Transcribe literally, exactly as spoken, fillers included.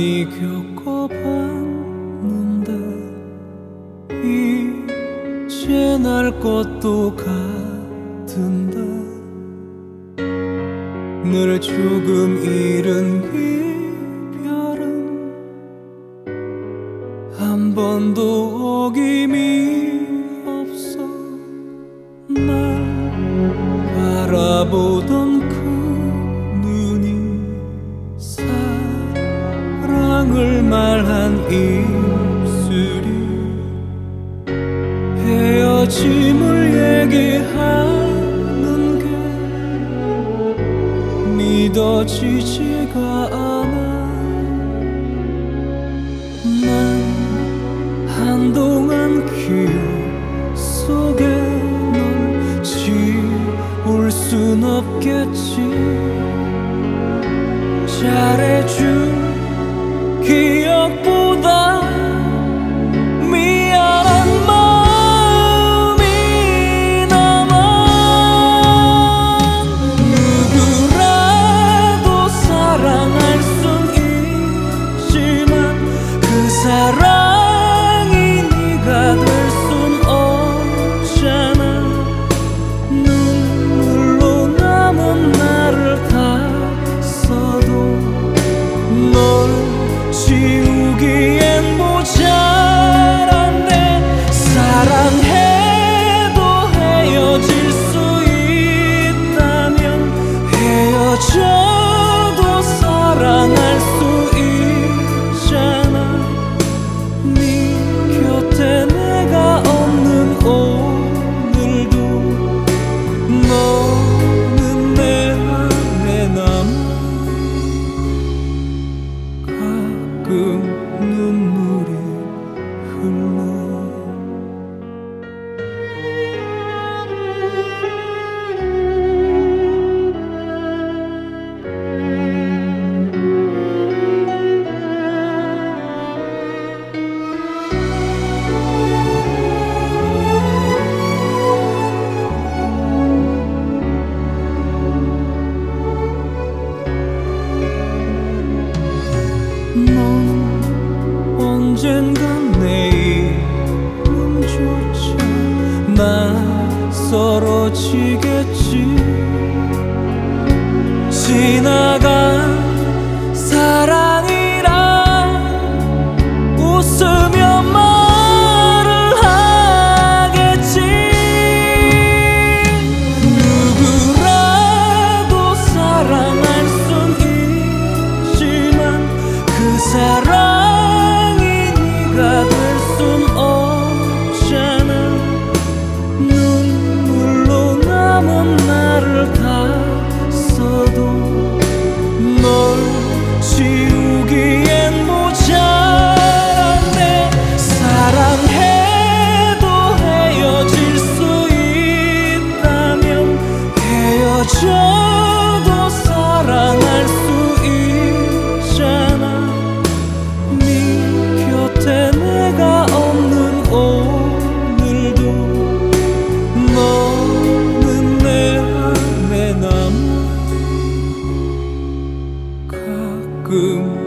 많이 겪어봤는데 이제 날 것도 같은데 늘 조금 잃은 이별은 한 번도 어김이 없어. 날 바라보던 그 눈이 사랑을 말한 입술이 헤어짐을 얘기하는 게 믿어지지가 않아. 난 한동안 기억 속에 널 지울 순 없겠지. 잘해준 기억보다 미안한 마음이 남아. 누구라도 사랑할 순 있지만 그 사랑이 네가 될 순 없잖아. 눈물로 남은 나를 다 써도 널 지우기엔 모자란데. 사랑해도 헤어질 수 있다면 헤어져도 사랑할 수 있잖아. 네 곁에 내가 없는 오늘도 너는 내 안에 남아. 가끔 눈물이 흘러. 넌 언젠간 내 이름조차 낯설어지겠지. 지나간 사랑이라 웃으며 말을 하겠지. 누구라도 사랑할 순 있지만 그 사랑이 네가 될 순 없잖아. 눈물로 남은 나를 다 써도 널 지우기엔 모자란데. 사랑해도 헤어질 수 있다면 헤어져도 사랑할 수 있잖아. 네 곁에 내가 없는 오늘도 너는 내 안에 남아. 가끔